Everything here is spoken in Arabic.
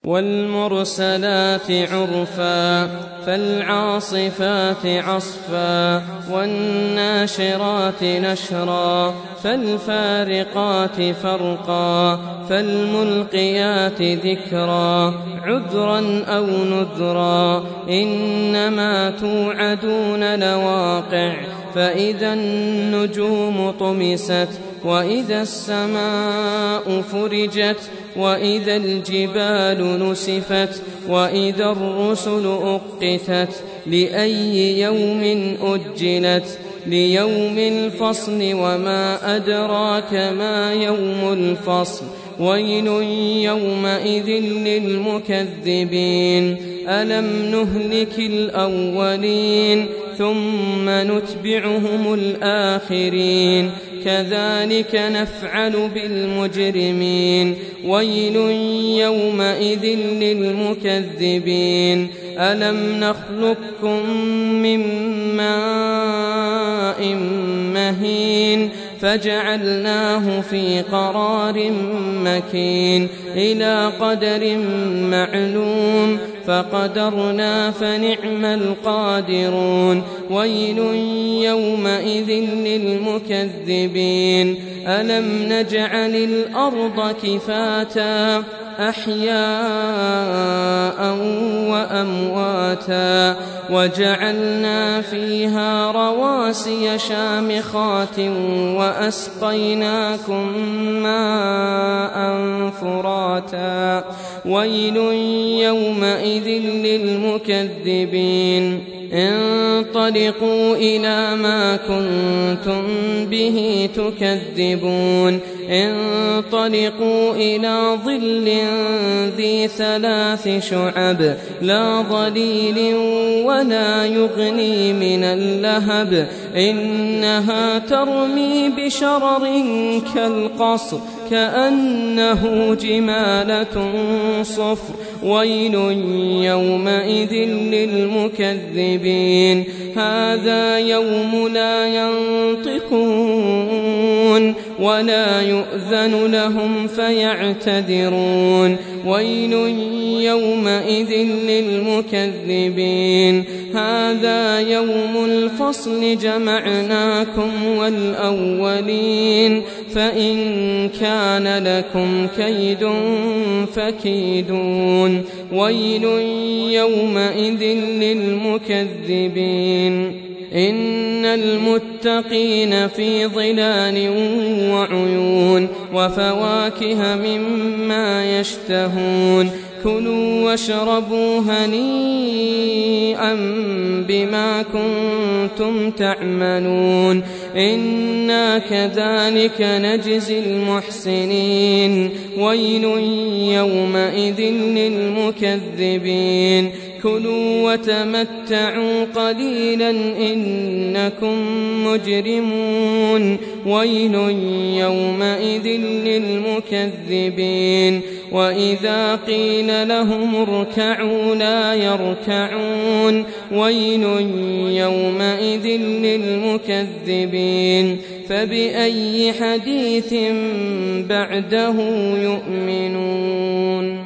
والمرسلات عرفا فالعاصفات عصفا والناشرات نشرا فالفارقات فرقا فالملقيات ذكرا عذرا أو نذرا إنما توعدون لواقع فإذا النجوم طمست وإذا السماء فرجت وإذا الجبال نسفت وإذا الرسل أقتت لأي يوم أجلت ليوم الفصل وما أدراك ما يوم الفصل ويل يومئذ للمكذبين ألم نهلك الأولين ثم نتبعهم الآخرين كذلك نفعل بالمجرمين ويل يومئذ للمكذبين ألم نخلقكم من ماء مهين فجعلناه في قرار مكين إلى قدر معلوم فقدرنا فنعم القادرون ويل يومئذ للمكذبين ألم نجعل الأرض كفاتا أحياء وأمواتا وجعلنا فيها رواسي شامخات وأسقيناكم ماء فراتا ويل يومئذ للمكذبين انطلقوا إلى ما كنتم به تكذبون انطلقوا إلى ظل ذي 3 شعب لا ظليل ولا يغني من اللهب إنها ترمي بشرر كالقصر كأنه جمالة صفر ويل يومئذ للمكذبين هذا يوم لا ينطقون ولا يؤذن لهم فيعتذرون ويل يومئذ للمكذبين هذا يوم الفصل جمعناكم والأولين فإن كان لكم كيد فكيدون ويل يومئذ للمكذبين إن المتقين في ظلال وعيون وفواكه مما يشتهون كلوا واشربوا هنيئا بما كنتم تعملون إنا كذلك نجزي المحسنين ويل يومئذ للمكذبين كلوا وتمتعوا قليلا إنكم مجرمون ويل يومئذ للمكذبين وإذا قيل لهم اركعوا لا يركعون ويل يومئذ للمكذبين فبأي حديث بعده يؤمنون